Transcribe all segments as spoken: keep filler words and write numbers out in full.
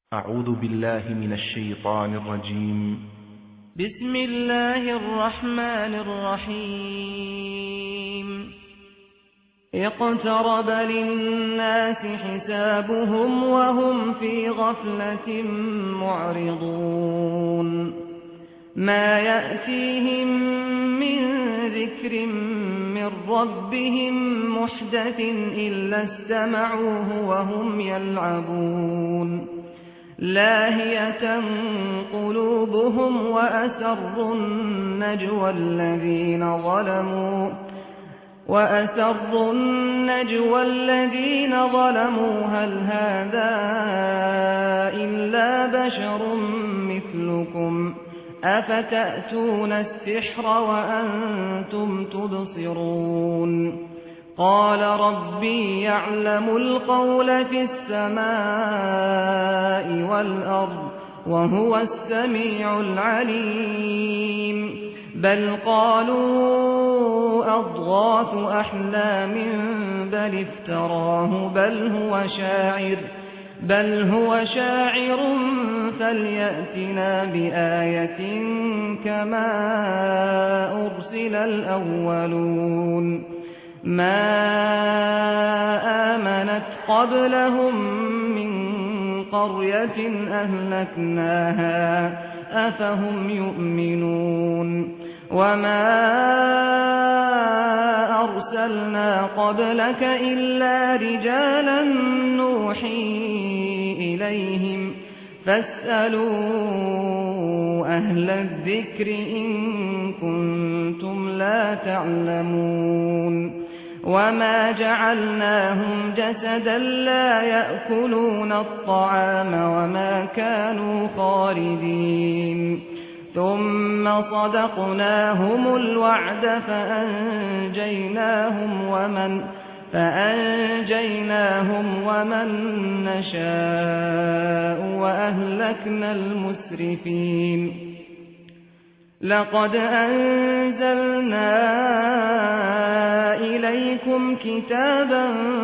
أعوذ بالله من الشيطان الرجيم. بسم الله الرحمن الرحيم. اقترب للناس حسابهم وهم في غفلة معرضون. ما يأتيهم من ذكر من ربهم محدث إلا استمعوه وهم يلعبون. لاهية قلوبهم وأسروا النجوى الذين ظلموا وأسروا النجوى الذين ظلموا هل هذا إلا بشر مثلكم أفتأتون السحر وأنتم تبصرون. قال ربي يعلم القول في السماء والأرض وهو السميع العليم. بل قالوا أضغاث أحلام بل افتراه بل هو شاعر بل هو شاعر فليأتنا بآية كما أرسل الأولون. ما آمنت قبلهم من قرية أهلكناها أفهم يؤمنون. وما أرسلنا قبلك إلا رجالا نوحي إليهم فاسألوا أهل الذكر إن كنتم لا تعلمون. وما جعلناهم جسدا لا يأكلون الطعام وما كانوا خالدين. ثم صدقناهم الوعد فأنجيناهم ومن فأنجيناهم ومن نشاء وأهلكنا المسرفين. لقد أنزلنا إليكم كتابا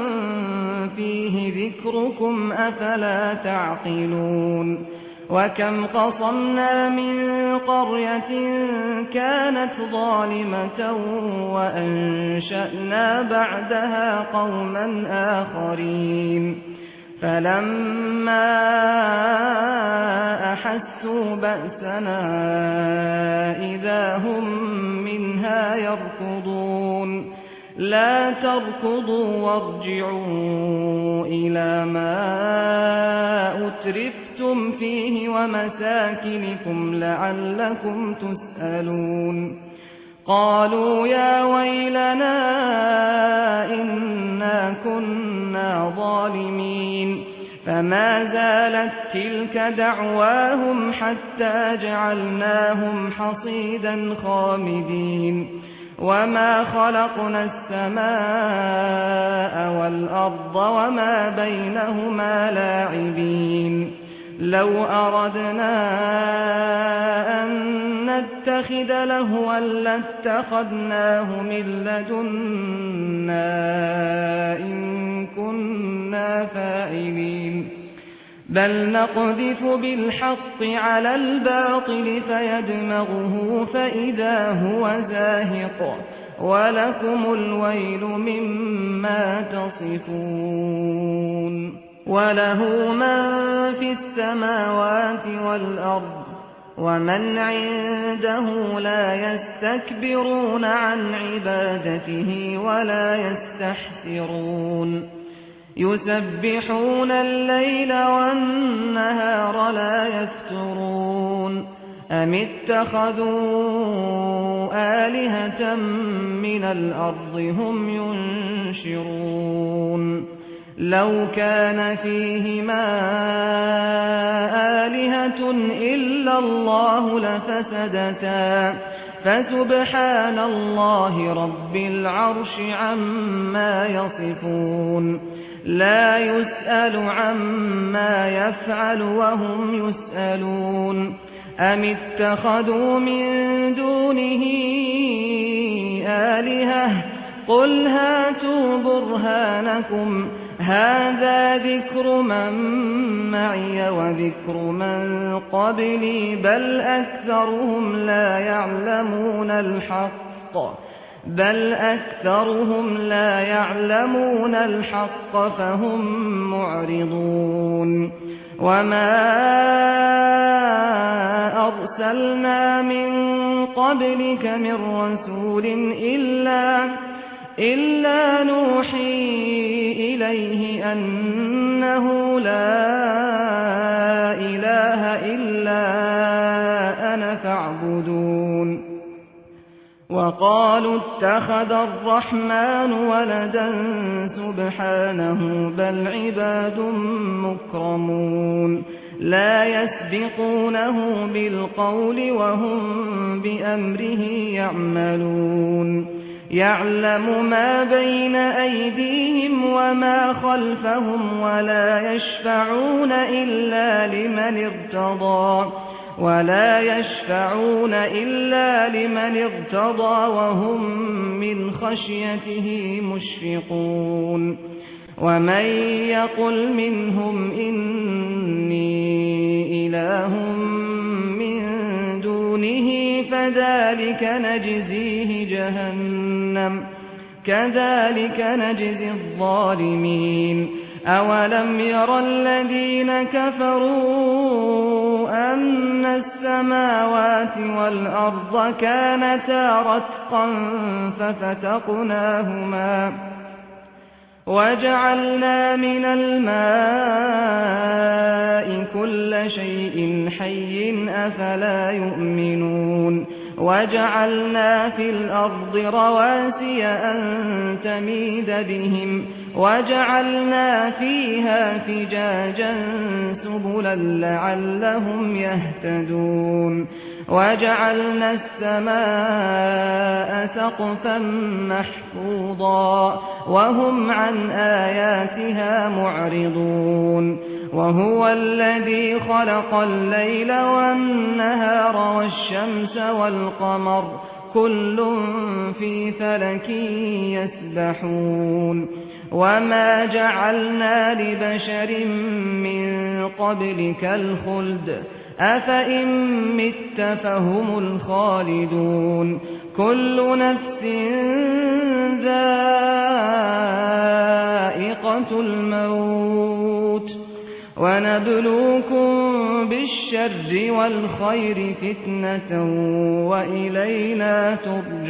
فيه ذكركم أفلا تعقلون. وكم قصمنا من قرية كانت ظالمة وأنشأنا بعدها قوما آخرين فلما أحسوا بأسنا إذا هم منها يركضون. لا تركضوا وارجعوا إلى ما أترفتم فيه ومساكنكم لعلكم تسألون. قالوا يا ويلنا إنا كنا ظالمين. فما زالت تلك دعواهم حتى جعلناهم حصيدا خامدين. وما خلقنا السماء والأرض وما بينهما لاعبين. لو أردنا أن نتخذ لهوا لاتخذناه من لدنا إن كنا فاعلين. بل نقذف بالحق على الباطل فيدمغه فإذا هو زاهق ولكم الويل مما تصفون. وله من في السماوات والأرض ومن عنده لا يستكبرون عن عبادته ولا يستحسرون. يسبحون الليل والنهار لا يفترون. أم اتخذوا آلهة من الأرض هم ينشرون. لو كان فيهما آلهة إلا الله لفسدتا فسبحان الله رب العرش عما يصفون. لا يسأل عما يفعل وهم يسألون. أم اتخذوا من دونه آلهة قل هاتوا برهانكم هذا ذكر من معي وذكر من قبلي بل أكثرهم لا يعلمون الحق بل أكثرهم لا يعلمون الحق فهم معرضون وما أرسلنا من قبلك من رسول إلا إلا نوحي إليه أنه لا إله إلا أنا فاعبدون وقالوا اتخذ الرحمن ولدا سبحانه بل عباد مكرمون لا يسبقونه بالقول وهم بأمره يعملون يعلم ما بين أيديهم وما خلفهم ولا يشفعون إلا لمن ارتضى ولا يشفعون إلا لمن ارتضى وهم من خشيته مشفقون ومن يقل منهم إني إله من دونه فذلك نجزيه جهنم كذلك نجزي الظالمين أولم ير الذين كفروا أن السماوات والأرض كانتا رتقا ففتقناهما وجعلنا من الماء كل شيء حي أفلا يؤمنون وجعلنا في الأرض رواسي أن تميد بهم وجعلنا فيها فجاجا سبلا لعلهم يهتدون وجعلنا السماء سقفا محفوظا وهم عن آياتها معرضون وهو الذي خلق الليل والنهار والشمس والقمر كل في فلك يسبحون وما جعلنا لبشر من قبلك الخلد أفإن مت فهم الخالدون كل نفس ذائقة الموت ونبلوكم بالشر والخير فتنة وإلينا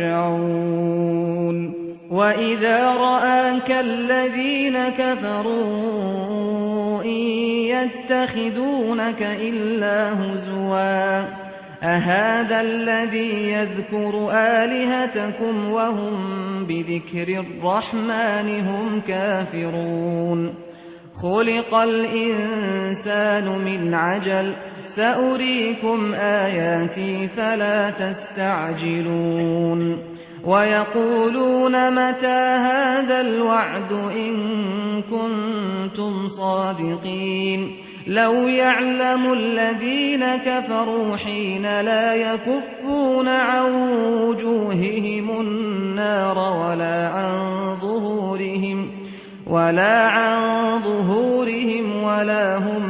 ترجعون وإذا رآك الذين كفروا إن يتخذونك إلا هزوا أهذا الذي يذكر آلهتكم وهم بذكر الرحمن هم كافرون خلق الإنسان من عجل سأريكم آياتي فلا تستعجلون ويقولون متى هذا الوعد إن كنتم صادقين لو يعلم الذين كفروا حين لا يكفون عن وجوههم النار ولا عن ظهورهم ولا عن ظهورهم ولا هم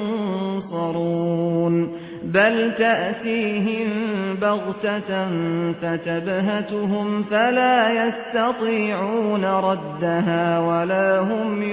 ينصرون بل تأتيهم بغتة فتبهتهم فلا يستطيعون ردها ولا هم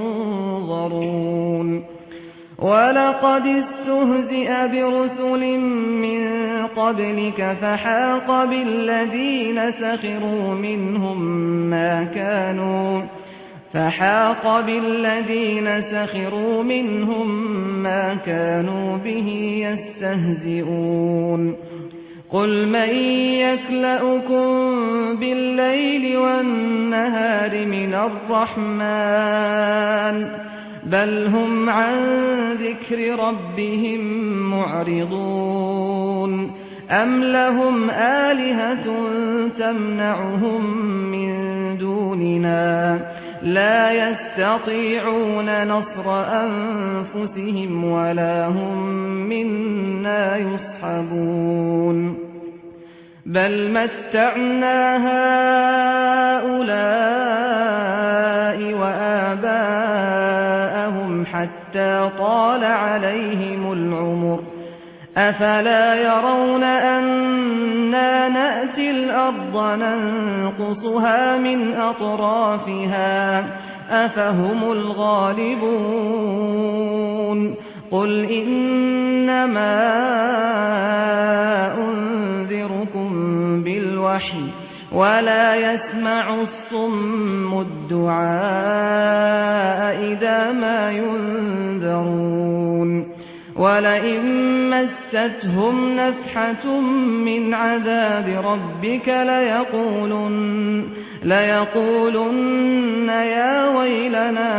ينظرون ولقد استهزئ برسل من قبلك فحاق بالذين سخروا منهم ما كانوا فحاق بالذين سخروا منهم ما كانوا به يستهزئون قل من يكلؤكم بالليل والنهار من الرحمن بل هم عن ذكر ربهم معرضون أم لهم آلهة تمنعهم من دوننا لا يستطيعون نصر أنفسهم ولا هم منا يصحبون بل متعنا هؤلاء وآباءهم حتى طال عليهم العمر أفلا يرون أنا نأتي الأرض ننقصها من أطرافها أفهم الغالبون قل إنما أنذركم بالوحي ولا يسمع الصم الدعاء إذا ما ينذرون ولئن مستهم نفحة من عذاب ربك ليقولن, ليقولن يا ويلنا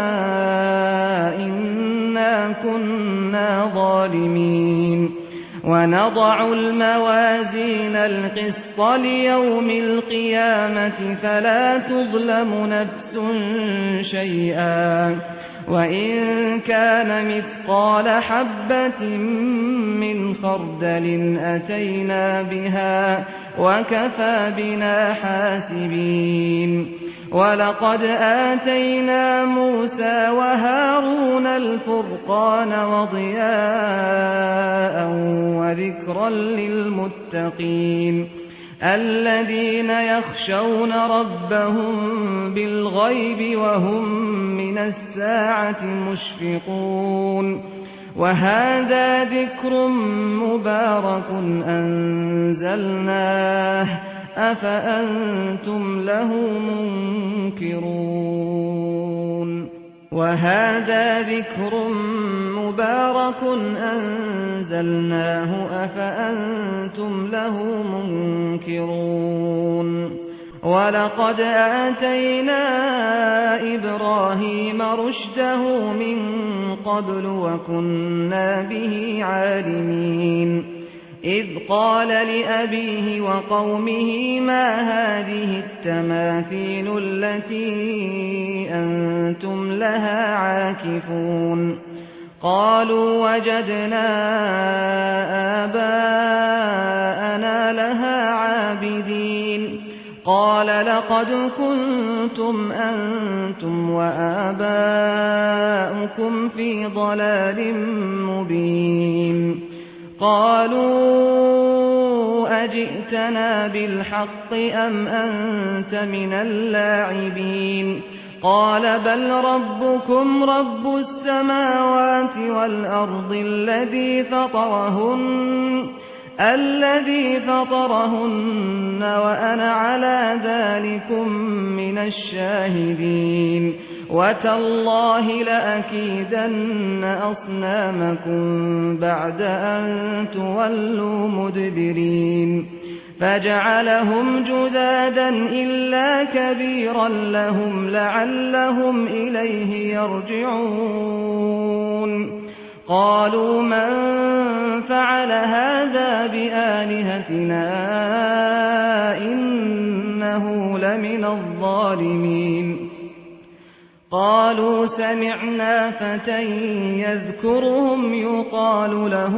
إنا كنا ظالمين ونضع الموازين القسط ليوم القيامة فلا تظلم نفس شيئا وإن كان مثقال حبة من خردل أتينا بها وكفى بنا حاسبين ولقد آتينا موسى وهارون الفرقان وضياء وذكرا للمتقين الذين يخشون ربهم بالغيب وهم من الساعة مشفقون وهذا ذكر مبارك أنزلناه أفأنتم له منكرون وهذا ذكر مبارك أنزلناه أفأنتم له منكرون ولقد آتينا إبراهيم رشده من قبل وكنا به عالمين إذ قال لأبيه وقومه ما هذه التماثيل التي أنتم لها عاكفون قالوا وجدنا آباءنا لها عابدين قال لقد كنتم أنتم وآباؤكم في ضلال مبين قالوا أجئتنا بالحق أم أنت من اللاعبين قال بل ربكم رب السماوات والأرض الذي فطرهن الذي فطرهن وأنا على ذلكم من الشاهدين وتالله لأكيدن أصنامكم بعد أن تولوا مدبرين فجعلهم جذاذا إلا كبيرا لهم لعلهم إليه يرجعون قالوا من فعل هذا بآلهتنا إنه لمن الظالمين قالوا سمعنا فتى يذكرهم يقال له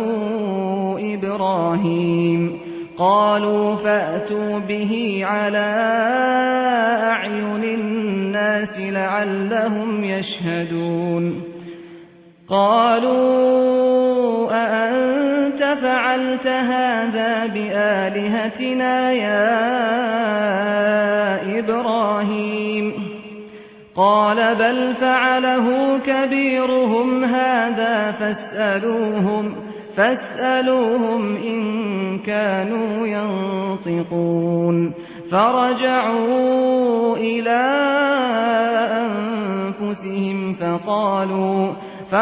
إبراهيم قالوا فأتوا به على أعين الناس لعلهم يشهدون قالوا أأنت فعلت هذا بآلهتنا يا إبراهيم قال بل فعله كبيرهم هذا فاسألوهم فاسألوهم إن كانوا ينطقون فرجعوا إلى أنفسهم فقالوا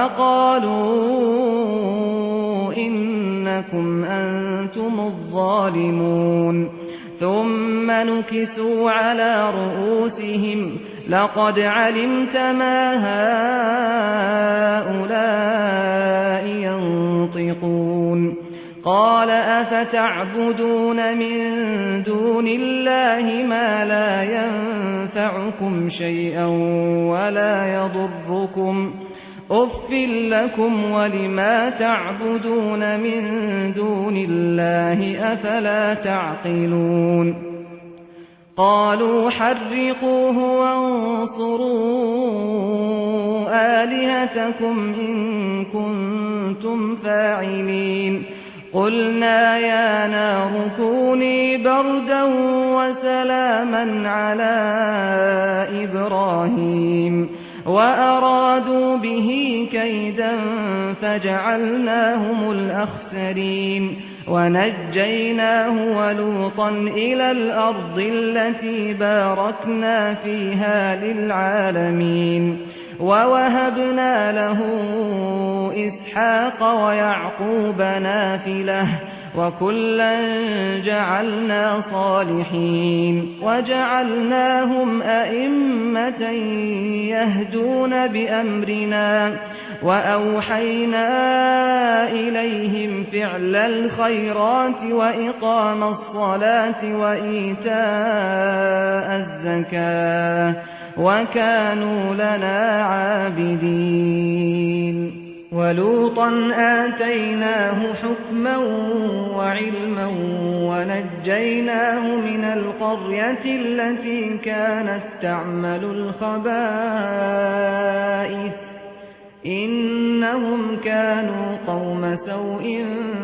فقالوا إنكم أنتم الظالمون ثم نكسوا على رؤوسهم لقد علمت ما هؤلاء ينطقون قال أفتعبدون من دون الله ما لا ينفعكم شيئا ولا يضركم أف لكم ولما تعبدون من دون الله أفلا تعقلون قالوا حرقوه وانصروا آلهتكم إن كنتم فاعلين قلنا يا نار كوني بردا وسلاما على إبراهيم وأرادوا به كيدا فجعلناهم الأخسرين ونجيناه ولوطا إلى الأرض التي باركنا فيها للعالمين ووهبنا له إسحاق ويعقوب نافلة وكلا جعلنا صالحين وجعلناهم أئمة يهدون بأمرنا وأوحينا إليهم فعل الخيرات وإقام الصلاة وإيتاء الزكاة وكانوا لنا عابدين ولوطا آتيناه حكما وعلما ونجيناه من القرية التي كانت تعمل الخبائث إنهم كانوا قوم سوء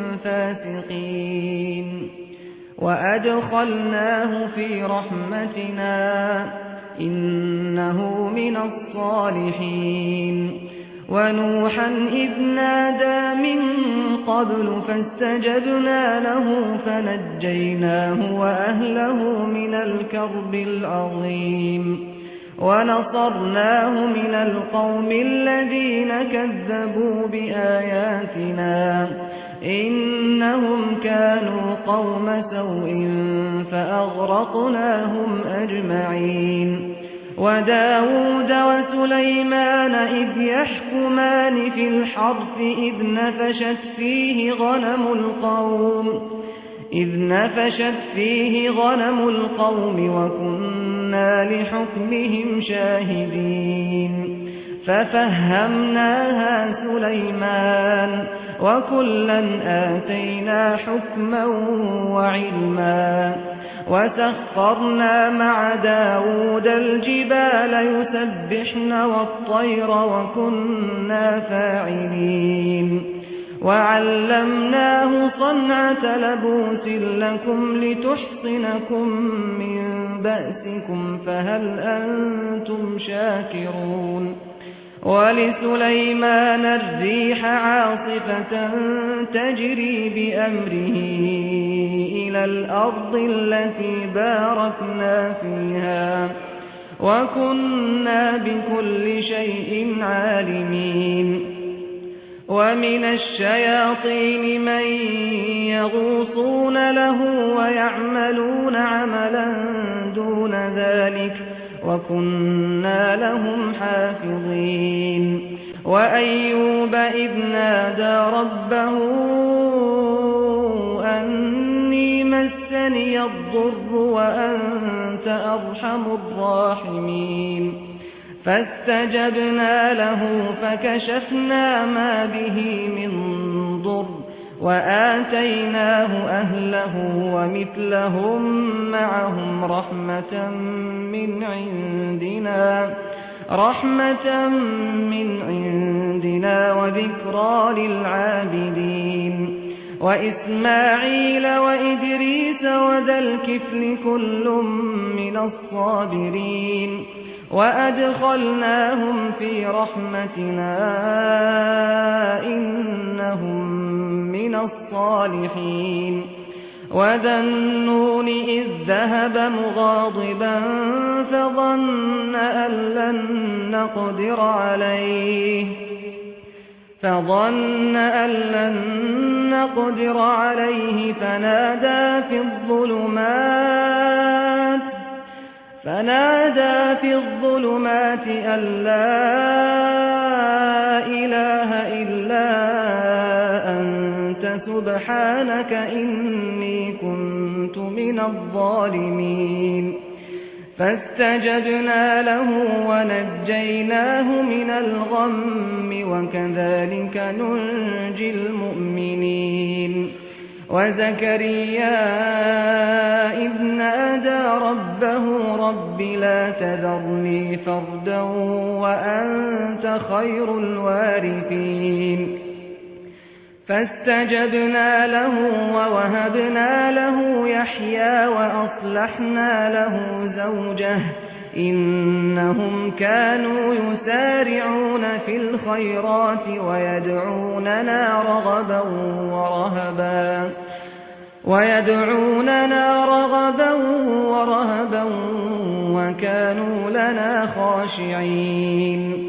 فاسقين وأدخلناه في رحمتنا إنه من الصالحين ونوحا إذ نادى من قبل فاستجبنا له فنجيناه وأهله من الكرب العظيم ونصرناه من القوم الذين كذبوا بآياتنا إنهم كانوا قوم سوء فأغرقناهم أجمعين وداود وسليمان إذ يحكمان في الحرث إذ نفشت فيه غنم القوم إذ نفشت فيه غنم القوم وكنا لحكمهم شاهدين ففهمناها سليمان وكلا آتينا حكما وعلما وسخرنا مع داود الجبال يسبحن والطير وكنا فاعلين وعلمناه صنعة لبوس لكم لتحصنكم من بأسكم فهل أنتم شاكرون ولسليمان الريح عاصفة تجري بأمره إلى الأرض التي باركنا فيها وكنا بكل شيء عالمين ومن الشياطين من يغوصون له ويعملون عملا دون ذلك وكنا لهم حافظين وأيوب إذ نادى ربه أني مسني الضر وأنت أرحم الراحمين فاستجبنا له فكشفنا ما به من ضر وآتيناه أهله ومثلهم معهم رحمة من عندنا رحمة من عندنا وذكرى للعابدين وإسماعيل وإدريس وذا الكفل كل من الصابرين وأدخلناهم في رحمتنا إنهم من الصالحين وذا النون إذ ذهب مغاضبا فظن أن لن نقدر عليه فظن أن لن نقدر عليه فنادى في الظلمات فنادى في الظلمات أن لا إله إلا أنت سبحانك إني كنت من الظالمين فاستجبنا له ونجيناه من الغم وكذلك ننجي المؤمنين وزكريا إذ نادى ربه رب لا تذرني فردا وأنت خير الوارثين فاستجبنا له ووهبنا له يحيى وأصلحنا له زوجه إنهم كانوا يسارعون في الخيرات ويدعوننا رغبا ورهبا ويدعوننا رغبا ورهبا وكانوا لنا خاشعين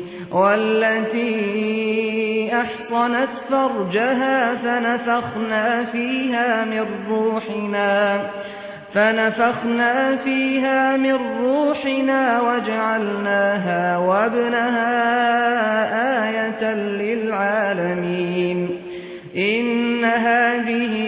والتي أحصنت فرجها فنفخنا فيها من روحنا فنفخنا فيها من روحنا وجعلناها وابنها آية للعالمين إن هذه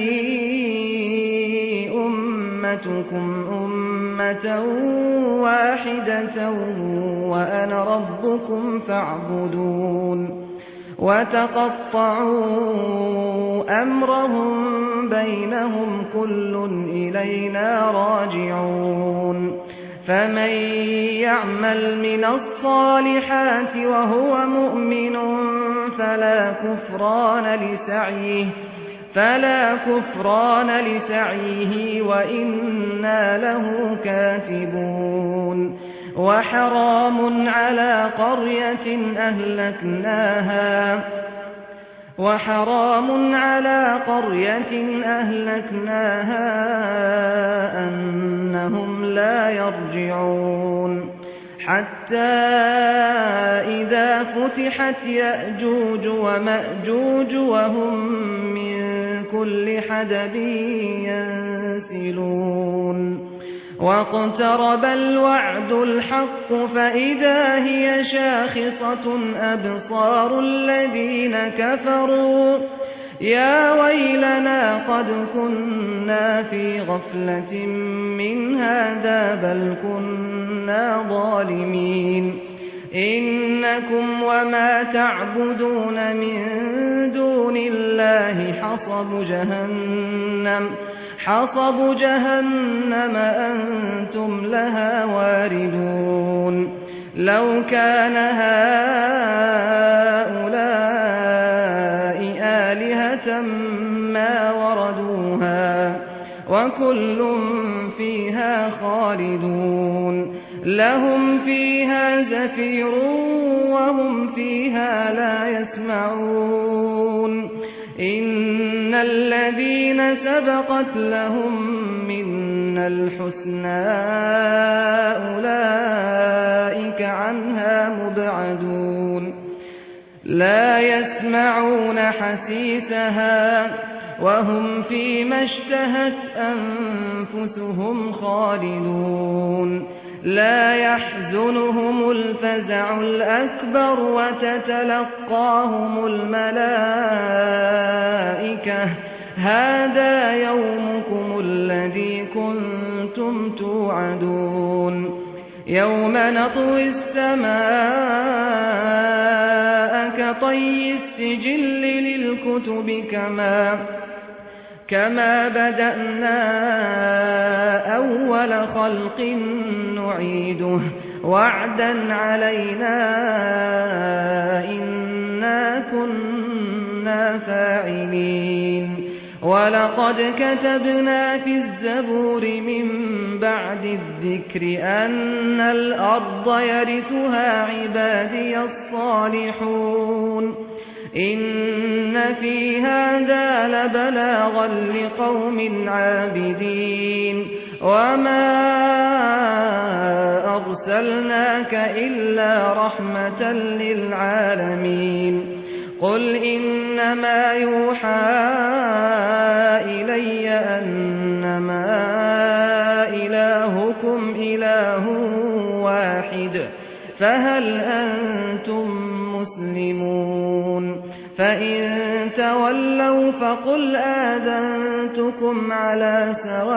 أمتكم أمة واحدة وأنا ربكم فاعبدون وتقطعوا أمرهم بينهم كل إلينا راجعون فمن يعمل من الصالحات وهو مؤمن فلا كفران لسعيه فلا كفران لسعيه وإنا له كاتبون وحرام على قرية أهلكناها وحرام على قرية أهلكناها أنهم لا يرجعون حتى إذا فتحت يأجوج ومأجوج وهم من كل حدب ينسلون واقترب الوعد الحق فإذا هي شاخصة أبصار الذين كفروا يا ويلنا قد كنا في غفلة من هذا بل كنا ظالمين إنكم وما تعبدون من دون الله حصب جهنم حصب جهنم أنتم لها واردون لو كان هؤلاء آلهة ما وردوها وكل فيها خالدون لهم فيها زفير وهم فيها لا يسمعون إن الذين سبقت لهم منا الحسنى أولئك عنها مبعدون لا يسمعون حسيسها وهم فيما اشتهت أنفسهم خالدون لا يحزنهم الفزع الأكبر وتتلقاهم الملائكة هذا يومكم الذي كنتم توعدون يوم نطوي السماء كطي السجل للكتب كما كما بدأنا أول خلق نعيده وعدا علينا إنا كنا فاعلين ولقد كتبنا في الزبور من بعد الذكر أن الأرض يرثها عبادي الصالحون إن في هذا لبلاغا لقوم عابدين وما أرسلناك إلا رحمة للعالمين قل إنما يوحى إلي أنما إلهكم إله واحد فهل أنتم مسلمون فإن تولوا فقل آذنتكم على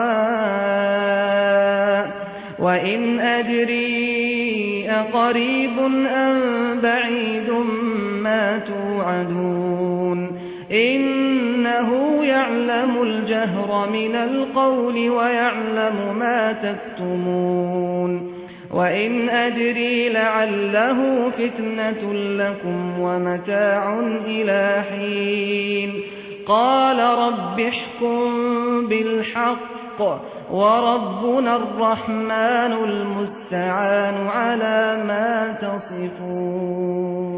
سواء وإن أدري أقريب أم بعيد ما توعدون إنه يعلم الجهر من القول ويعلم ما تكتمون وإن أدري لعله فتنة لكم ومتاع إلى حين قال رب احكم بالحق وربنا الرحمن المستعان على ما تصفون